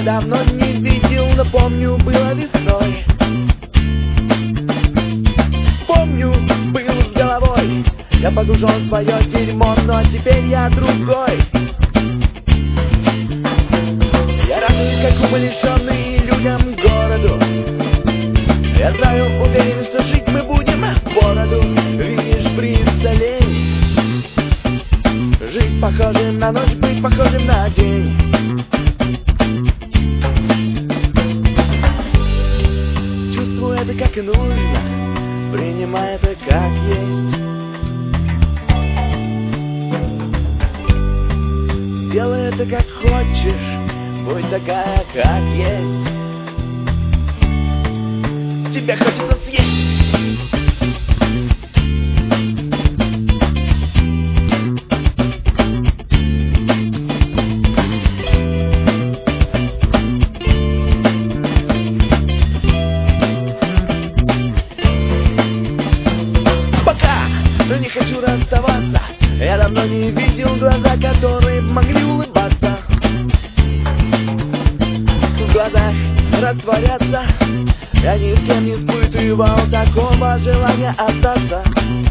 давно не видел, но помню, было весной. Помню, был с головой, я погружен в свое дерьмо, но теперь я другой. Я радуюсь, как умалишенный людям городу. Я знаю, уверен, что жить мы будем в бороду. Видишь, представление, жить похожим на ночь, быть похожим на день. Чувствую это как и нужно, принимай это как есть. Делай это как хочешь, будь такая, как есть. Тебя хочется съесть. Пока, но не хочу расставаться. Я давно не видел глаза, которые могли улыбаться. В глазах растворяться. Я ни с кем не испытывал такого желания остаться.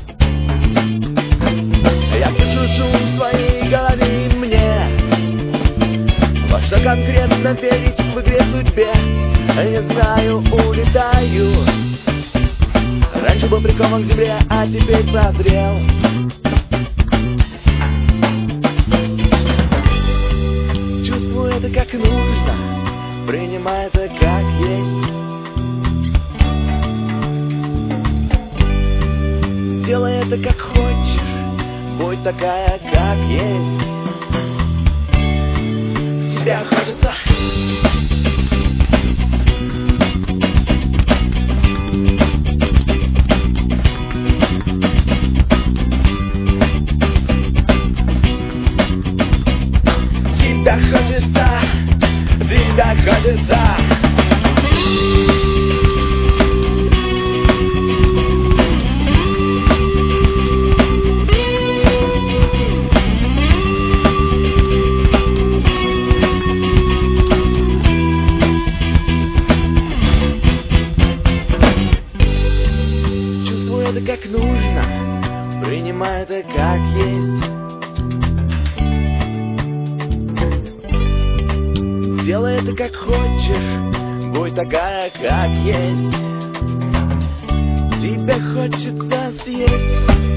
Я слышу шум в своей голове, и мне во что конкретно верить в игре судьбе. Не знаю, улетаю. Раньше был прикован к земле, а теперь прозрел. Чувствую это как нужно, принимай это как есть. Делай это как хочешь, будь такая, как есть. Тебя хочется. Тебя хочется, тебя хочется. Чувствую это как нужно, принимай это как есть. Делай это как хочешь, будь такая, как есть. Тебе хочется съесть.